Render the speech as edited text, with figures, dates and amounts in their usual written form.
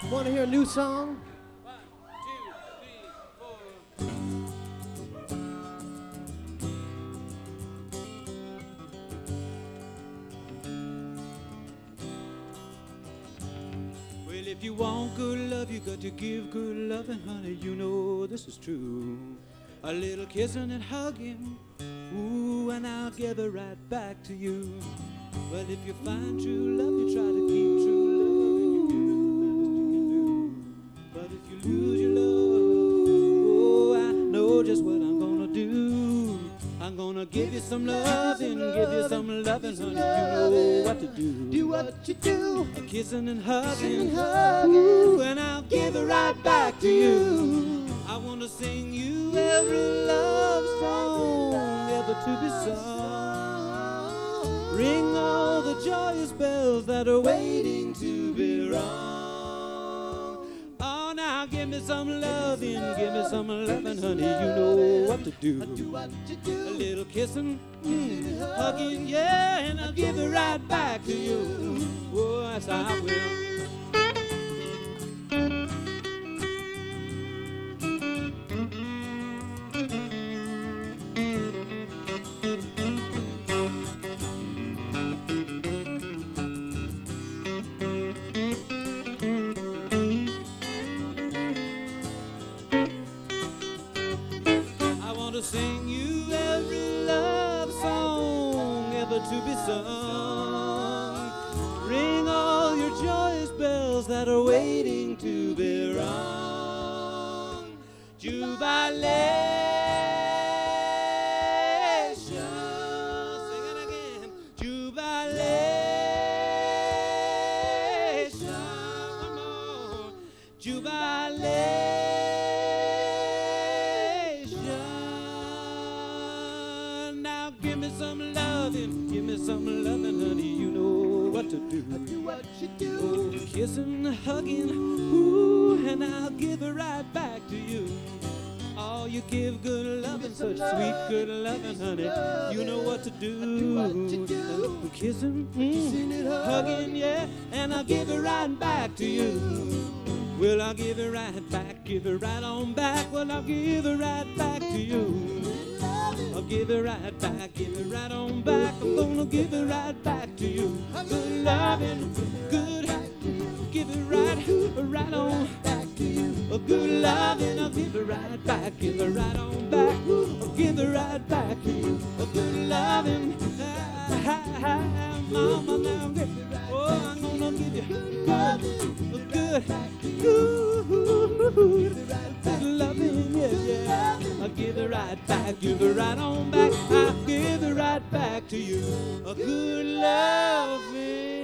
Want to hear a new song? Well, if you want good love, you got to give good love, and honey, you know this is true. A little kissing and hugging, ooh, and I'll give it right back to you. Well, if you find true love, you try to keep true love, and you do the best you can do. But if you lose your love, oh, I know just what I'm gonna do. I'm gonna give you some love and give you some loving, honey, you know what to do. Do what you do. A kissing and hugging, ooh, and I'll give it right back to you. I want to sing you every love song ever to be sung. Ring all the joyous bells that are waiting to be rung. Oh, now give me some loving, give me some loving, honey, you know what to do. Do what you do. A little kissing, hugging, yeah, and I'll give it right back to you. Oh, yes, I will. Sing you every love song ever to be sung. Ring all your joyous bells that are waiting to be rung. Jubilation, sing it again. Jubilation, come on. Jubilation. Give me some loving, honey, you know what to do. Do what you do. Oh, kissing, hugging, ooh, and I'll give it right back to you. Oh, you give good loving, such sweet good loving, honey, you know what to do. Do what you do. Kissing, Kissing, hugging, yeah, and I'll give it right back to you. Well, I'll give it right back, give it right on back. Well, I'll give it right back to you. I'll give it right back, give it right on back. I'm gonna give it right back to you. Good loving, good, give it right on back to you. A good loving, I'll give it right back, give it right on back. I'll give it right back to you. A good loving, mama, now get it right. Oh, I'm gonna give you good, loving, yeah. I'll give it right back, give it right on back. I'll give it right back to you. A good loving.